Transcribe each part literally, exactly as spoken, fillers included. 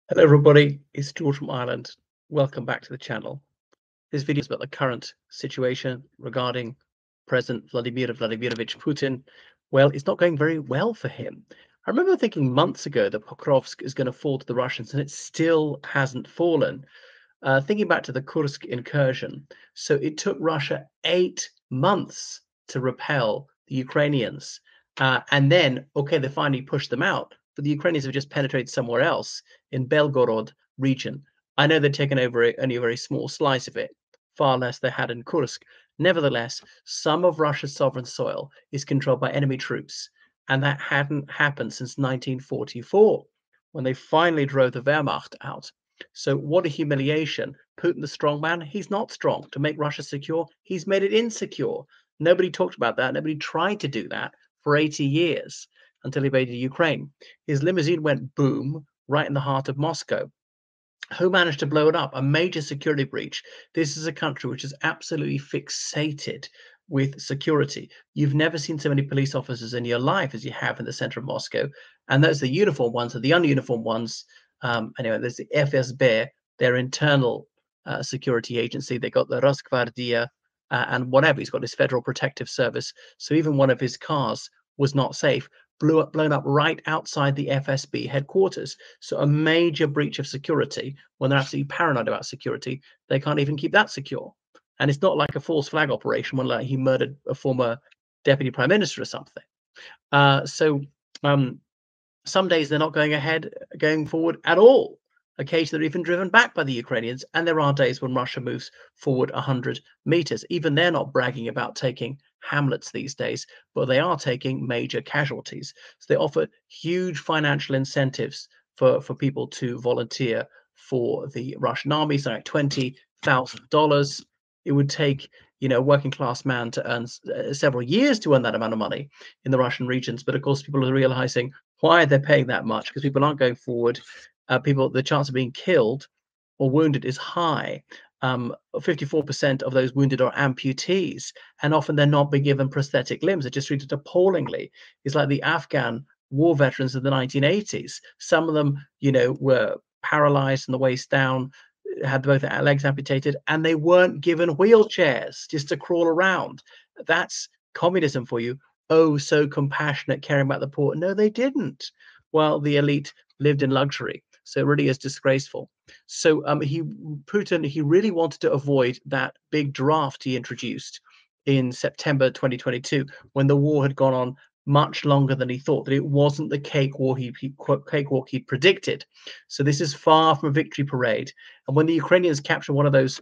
Hello everybody, it's George from Ireland. Welcome back to the channel. This video is about the current situation regarding President Vladimir Vladimirovich Putin. Well, it's not going very well for him. I remember thinking months ago that Pokrovsk is going to fall to the Russians, and it still hasn't fallen. Uh, thinking back to the Kursk incursion, so it took Russia eight months to repel the Ukrainians. Uh, and then, okay, they finally pushed them out, but the Ukrainians have just penetrated somewhere else in Belgorod region. I know they've taken over a, only a very small slice of it, far less they had in Kursk. Nevertheless, some of Russia's sovereign soil is controlled by enemy troops, and that hadn't happened since nineteen forty-four, when they finally drove the Wehrmacht out. So what a humiliation. Putin, the strong man, he's not strong. To make Russia secure, he's made it insecure. Nobody talked about that. Nobody tried to do that for eighty years until he invaded Ukraine. His limousine went boom right in the heart of Moscow. Who managed to blow it up? A major security breach. This is a country which is absolutely fixated with security. You've never seen so many police officers in your life as you have in the center of Moscow. And those are the uniformed ones, are the ununiformed ones. Um, anyway, there's the F S B, their internal uh, security agency. They got the Rosgvardia uh, and whatever. He's got his Federal Protective Service. So even one of his cars was not safe, blew up, blown up right outside the F S B headquarters. So a major breach of security. When they're absolutely paranoid about security, they can't even keep that secure. And it's not like a false flag operation when like he murdered a former deputy prime minister or something. Uh, so um, some days they're not going ahead, going forward at all. Occasionally, they're even driven back by the Ukrainians. And there are days when Russia moves forward one hundred meters. Even they're not bragging about taking hamlets these days, but they are taking major casualties. So they offer huge financial incentives for, for people to volunteer for the Russian army, so like twenty thousand dollars. It would take, you know, a working class man to earn uh, several years to earn that amount of money in the Russian regions. But of course, people are realizing why they're paying that much, because people aren't going forward. Uh, people, the chance of being killed or wounded is high. Um, fifty-four percent of those wounded are amputees, and often they're not being given prosthetic limbs. They're just treated appallingly. It's like the Afghan war veterans of the nineteen eighties. Some of them, you know, were paralyzed from the waist down, had both legs amputated, and they weren't given wheelchairs just to crawl around. That's communism for you. Oh, so compassionate, caring about the poor. No, they didn't. Well, the elite lived in luxury. So it really is disgraceful. So um, he Putin, he really wanted to avoid that big draft he introduced in September twenty twenty-two, when the war had gone on much longer than he thought, that it wasn't the cake war he, he cakewalk he predicted. So this is far from a victory parade. And when the Ukrainians captured one of those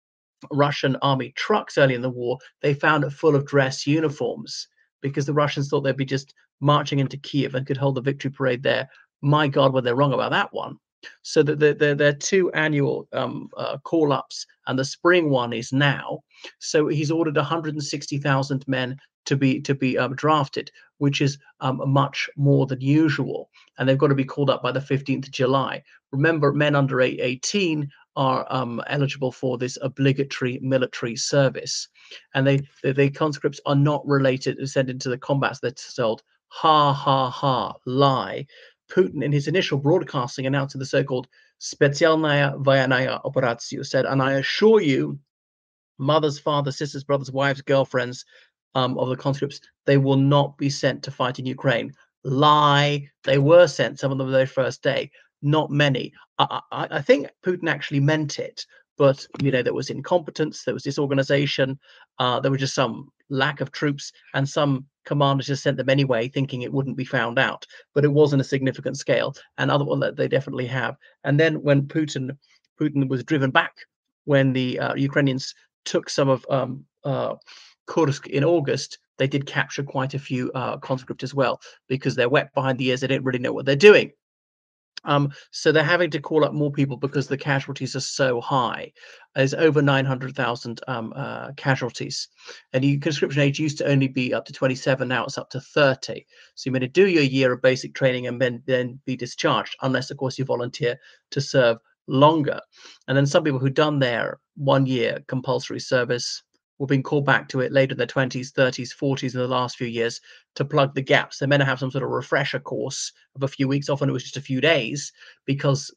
Russian army trucks early in the war, they found it full of dress uniforms, because the Russians thought they'd be just marching into Kiev and could hold the victory parade there. My God, were they wrong about that one. So that the, the, their two annual um, uh, call-ups, and the spring one is now. So he's ordered one hundred sixty thousand men to be to be um, drafted, which is um, much more than usual, and they've got to be called up by the fifteenth of July. Remember, men under eighteen are um, eligible for this obligatory military service, and they the, the conscripts are not related sent into the combats. They're told, ha ha ha, lie. Putin, in his initial broadcasting announcing the so-called Specjalnaya Voyannaya Operaciju, said, and I assure you, mothers, fathers, sisters, brothers, wives, girlfriends um, of the conscripts, they will not be sent to fight in Ukraine. Lie. They were sent, some of them the very first day. Not many. I, I, I think Putin actually meant it, but you know there was incompetence, there was disorganization, uh, there was just some lack of troops, and some commanders just sent them anyway, thinking it wouldn't be found out. But it wasn't a significant scale, and other well, they definitely have. And then when Putin Putin was driven back, when the uh, Ukrainians took some of um, uh, Kursk in August, they did capture quite a few uh, conscript as well, because they're wet behind the ears. They don't really know what they're doing. Um, so they're having to call up more people because the casualties are so high. There's over nine hundred thousand um, uh, casualties. And the conscription age used to only be up to twenty-seven. Now it's up to thirty. So you're going to do your year of basic training and then, then be discharged, unless, of course, you volunteer to serve longer. And then some people who've done their one year compulsory service were being called back to it later in their twenties, thirties, forties in the last few years to plug the gaps. They're meant to have some sort of refresher course of a few weeks. Often it was just a few days, because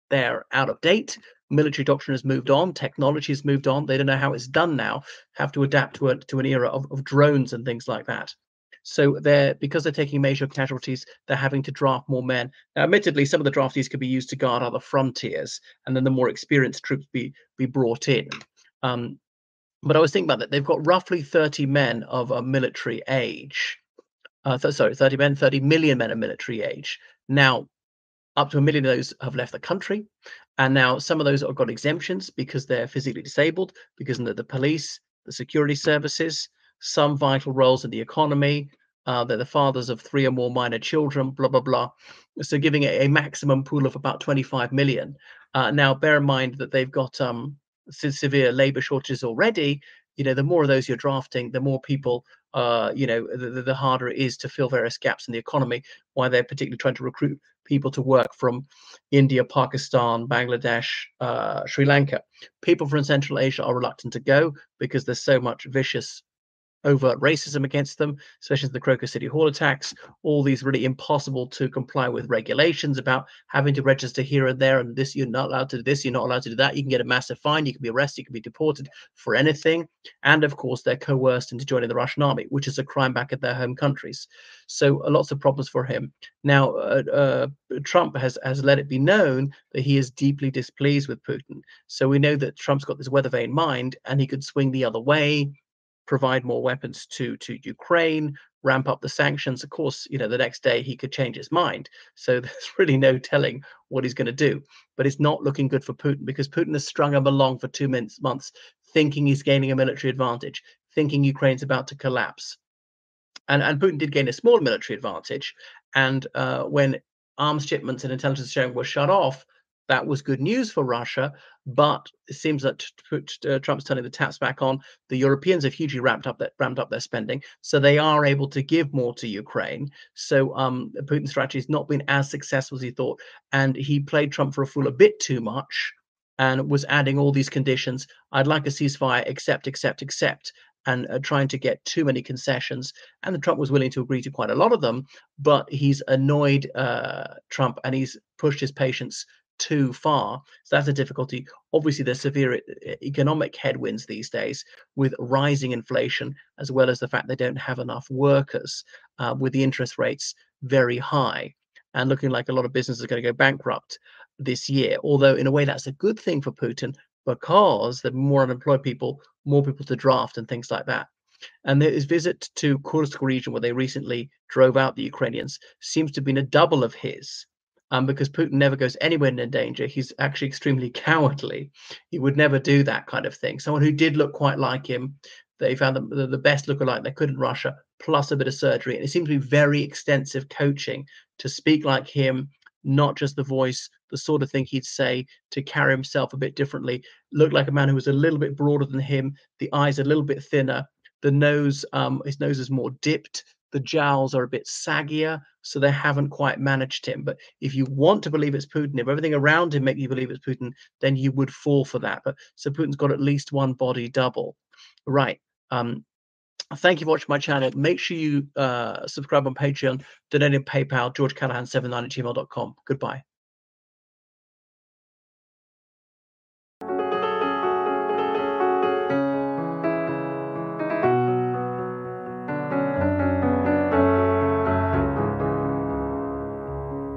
they're out of date. Military doctrine has moved on, technology has moved on. They don't know how it's done now, have to adapt to a, to an era of, of drones and things like that. So they're because they're taking major casualties, they're having to draft more men. Now, admittedly, some of the draftees could be used to guard other frontiers, and then the more experienced troops be be brought in. Um, but I was thinking about that. They've got roughly thirty men of a military age. Uh, th- sorry, thirty men, thirty million men of military age. Now, up to a million of those have left the country. And now some of those have got exemptions because they're physically disabled, because of the, the police, the security services, some vital roles in the economy. Uh, they're the fathers of three or more minor children, blah, blah, blah. So giving a, a maximum pool of about twenty-five million. Uh, now, bear in mind that they've got um, severe labor shortages already. You know, the more of those you're drafting, the more people, uh, you know, the, the harder it is to fill various gaps in the economy, why they're particularly trying to recruit people to work from India, Pakistan, Bangladesh, uh, Sri Lanka. People from Central Asia are reluctant to go because there's so much vicious overt racism against them, especially the Crocus City Hall attacks, all these really impossible to comply with regulations about having to register here and there, and this, you're not allowed to do this, you're not allowed to do that, you can get a massive fine, you can be arrested, you can be deported for anything. And of course, they're coerced into joining the Russian army, which is a crime back at their home countries. So uh, lots of problems for him. Now, uh, uh, Trump has, has let it be known that he is deeply displeased with Putin. So we know that Trump's got this weather vane mind, and he could swing the other way, provide more weapons to to Ukraine, ramp up the sanctions. Of course, you know, the next day he could change his mind. So there's really no telling what he's going to do. But it's not looking good for Putin because Putin has strung him along for two months, months thinking he's gaining a military advantage, thinking Ukraine's about to collapse. And, and Putin did gain a small military advantage. And uh, when arms shipments and intelligence sharing were shut off, that was good news for Russia. But it seems that uh, Trump's turning the taps back on. The Europeans have hugely ramped up that ramped up their spending, so they are able to give more to Ukraine. So um, Putin's strategy has not been as successful as he thought, and he played Trump for a fool a bit too much, and was adding all these conditions. I'd like a ceasefire, accept, accept, accept, and uh, trying to get too many concessions. And the Trump was willing to agree to quite a lot of them, but he's annoyed uh, Trump, and he's pushed his patience too far. So that's a difficulty. Obviously, there's severe e- economic headwinds these days with rising inflation, as well as the fact they don't have enough workers, uh, with the interest rates very high and looking like a lot of businesses are going to go bankrupt this year. Although, in a way, that's a good thing for Putin because there are more unemployed people, more people to draft, and things like that. And his visit to Kursk region, where they recently drove out the Ukrainians, seems to have been a double of his. Um, because Putin never goes anywhere near danger. He's actually extremely cowardly. He would never do that kind of thing. Someone who did look quite like him, they found the, the, the best lookalike they could in Russia, plus a bit of surgery. And it seems to be very extensive coaching to speak like him, not just the voice, the sort of thing he'd say, to carry himself a bit differently, look like a man who was a little bit broader than him, the eyes a little bit thinner, the nose, um, his nose is more dipped, the jowls are a bit saggier, so they haven't quite managed him. But if you want to believe it's Putin, if everything around him makes you believe it's Putin, then you would fall for that. But so Putin's got at least one body double. Right. Um, thank you for watching my channel. Make sure you uh, subscribe on Patreon, donate on PayPal, george callahan seven nine at gmail dot com. Goodbye.